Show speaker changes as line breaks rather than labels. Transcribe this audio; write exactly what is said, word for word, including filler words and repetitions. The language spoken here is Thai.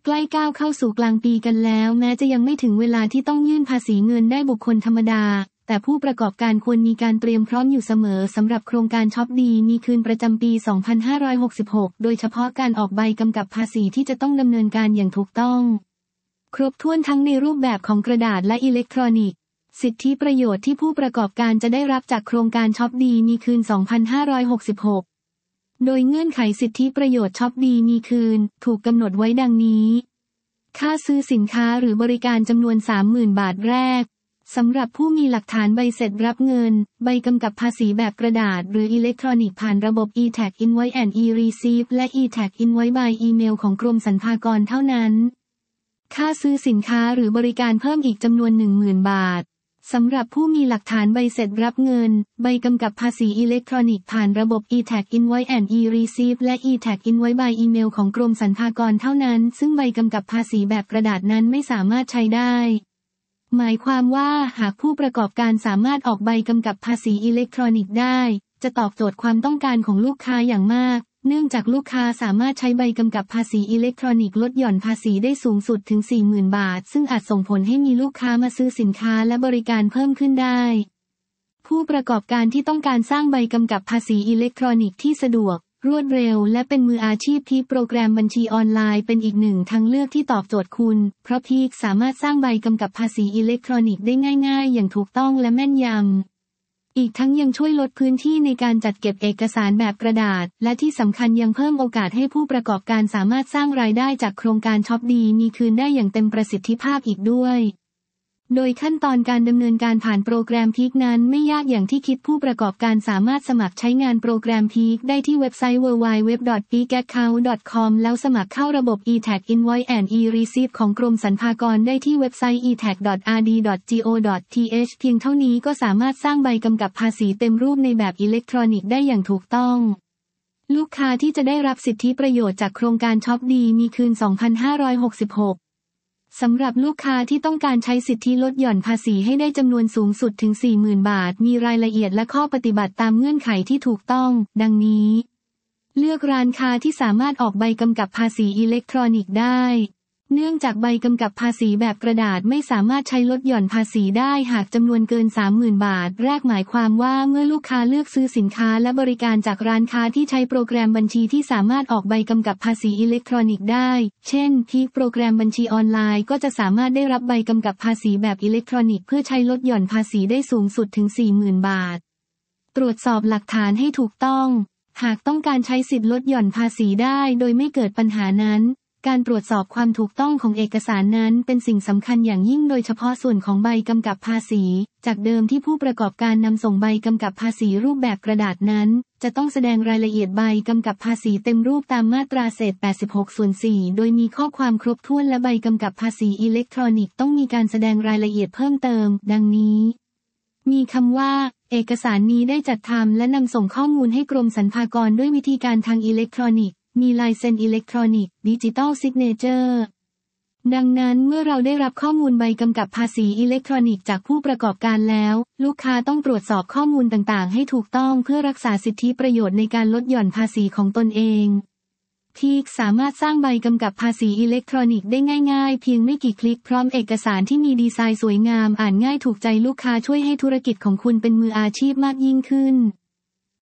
ใกล้ก้าวเข้าสู่กลางปีกันแล้วแม้จะยังไม่ถึงเวลาที่ต้องยื่นภาษีเงินได้บุคคลธรรมดาแต่ผู้ประกอบการควรมีการเตรียมพร้อมอยู่เสมอสำหรับโครงการช็อปดีมีคืนประจำปี สองพันห้าร้อยหกสิบหก โดยเฉพาะการออกใบกำกับภาษีที่จะต้องดำเนินการอย่างถูกต้องครบถ้วนทั้งในรูปแบบของกระดาษและอิเล็กทรอนิกส์สิทธิประโยชน์ที่ผู้ประกอบการจะได้รับจากโครงการช็อปดีมีคืน สองพันห้าร้อยหกสิบหก โดยเงื่อนไขสิทธิประโยชน์ช็อปดีมีคืนถูกกำหนดไว้ดังนี้ค่าซื้อสินค้าหรือบริการจำนวน สามหมื่น บาทแรกสำหรับผู้มีหลักฐานใบเสร็จรับเงินใบกำกับภาษีแบบกระดาษหรืออิเล็กทรอนิกส์ผ่านระบบ e-tax Invoice and e-receipt และ e-tax Invoice by อีเมลของกรมสรรพากรเท่านั้นค่าซื้อสินค้าหรือบริการเพิ่มอีกจำนวน หนึ่งหมื่น บาทสำหรับผู้มีหลักฐานใบเสร็จรับเงินใบกำกับภาษีอิเล็กทรอนิกส์ผ่านระบบ e-tax Invoice and e-receipt และ e-tax Invoice by อีเมลของกรมสรรพากรเท่านั้นซึ่งใบกำกับภาษีแบบกระดาษนั้นไม่สามารถใช้ได้หมายความว่าหากผู้ประกอบการสามารถออกใบกำกับภาษีอิเล็กทรอนิกส์ได้จะตอบโจทย์ความต้องการของลูกค้าอย่างมากเนื่องจากลูกค้าสามารถใช้ใบกำกับภาษีอิเล็กทรอนิกส์ลดหย่อนภาษีได้สูงสุดถึง สี่หมื่น บาทซึ่งอาจส่งผลให้มีลูกค้ามาซื้อสินค้าและบริการเพิ่มขึ้นได้ผู้ประกอบการที่ต้องการสร้างใบกำกับภาษีอิเล็กทรอนิกส์ที่สะดวกรวดเร็วและเป็นมืออาชีพที่โปรแกรมบัญชีออนไลน์เป็นอีกหนึ่งทางเลือกที่ตอบโจทย์คุณเพราะพีคสามารถสร้างใบกำกับภาษีอิเล็กทรอนิกส์ได้ง่ายๆอย่างถูกต้องและแม่นยำอีกทั้งยังช่วยลดพื้นที่ในการจัดเก็บเอกสารแบบกระดาษและที่สำคัญยังเพิ่มโอกาสให้ผู้ประกอบการสามารถสร้างรายได้จากโครงการช็อปดีมีคืนได้อย่างเต็มประสิทธิภาพอีกด้วยโดยขั้นตอนการดำเนินการผ่านโปรแกรมพีคนั้นไม่ยากอย่างที่คิดผู้ประกอบการสามารถสมัครใช้งานโปรแกรมพีคได้ที่เว็บไซต์ ดับเบิลยู ดับเบิลยู ดับเบิลยู ดอท พีค แอคเคาท์ ดอท คอม แล้วสมัครเข้าระบบ e-tax Invoice and e-receipt ของกรมสรรพากรได้ที่เว็บไซต์ อี แท็ก ดอท อาร์ ดี ดอท จี โอ ดอท ที เอช เพียงเท่านี้ก็สามารถสร้างใบกำกับภาษีเต็มรูปในแบบอิเล็กทรอนิกส์ได้อย่างถูกต้องลูกค้าที่จะได้รับสิทธิประโยชน์จากโครงการช็อปดีมีคืน สองพันห้าร้อยหกสิบหกสำหรับลูกค้าที่ต้องการใช้สิทธิลดหย่อนภาษีให้ได้จำนวนสูงสุดถึง สี่หมื่น บาทมีรายละเอียดและข้อปฏิบัติตามเงื่อนไขที่ถูกต้องดังนี้เลือกร้านค้าที่สามารถออกใบกำกับภาษีอิเล็กทรอนิกส์ได้เนื่องจากใบกำกับภาษีแบบกระดาษไม่สามารถใช้ลดหย่อนภาษีได้หากจำนวนเกิน สามหมื่น บาทแรกหมายความว่าเมื่อลูกค้าเลือกซื้อสินค้าและบริการจากร้านค้าที่ใช้โปรแกรมบัญชีที่สามารถออกใบกำกับภาษีอิเล็กทรอนิกส์ได้เช่นพีคโปรแกรมบัญชีออนไลน์ก็จะสามารถได้รับใบกำกับภาษีแบบอิเล็กทรอนิกส์เพื่อใช้ลดหย่อนภาษีได้สูงสุดถึง สี่หมื่น บาทตรวจสอบหลักฐานให้ถูกต้องหากต้องการใช้สิทธิลดหย่อนภาษีได้โดยไม่เกิดปัญหานั้นการตรวจสอบความถูกต้องของเอกสารนั้นเป็นสิ่งสำคัญอย่างยิ่งโดยเฉพาะส่วนของใบกำกับภาษีจากเดิมที่ผู้ประกอบการนำส่งใบกำกับภาษีรูปแบบกระดาษนั้นจะต้องแสดงรายละเอียดใบกำกับภาษีเต็มรูปตามมาตราเศษแปดสิบหกส่วนสี่โดยมีข้อความครบถ้วนและใบกำกับภาษีอิเล็กทรอนิกส์ต้องมีการแสดงรายละเอียดเพิ่มเติมดังนี้มีคำว่าเอกสารนี้ได้จัดทำและนำส่งข้อมูลให้กรมสรรพากรด้วยวิธีการทางอิเล็กทรอนิกส์มีลายเซ็นอิเล็กทรอนิกส์ดิจิทัลซิกเนเจอร์ดังนั้นเมื่อเราได้รับข้อมูลใบกำกับภาษีอิเล็กทรอนิกส์จากผู้ประกอบการแล้วลูกค้าต้องตรวจสอบข้อมูลต่างๆให้ถูกต้องเพื่อรักษาสิทธิประโยชน์ในการลดหย่อนภาษีของตนเองพีคสามารถสร้างใบกำกับภาษีอิเล็กทรอนิกส์ได้ง่ายๆเพียงไม่กี่คลิกพร้อมเอกสารที่มีดีไซน์สวยงามอ่านง่ายถูกใจลูกค้าช่วยให้ธุรกิจของคุณเป็นมืออาชีพมากยิ่งขึ้น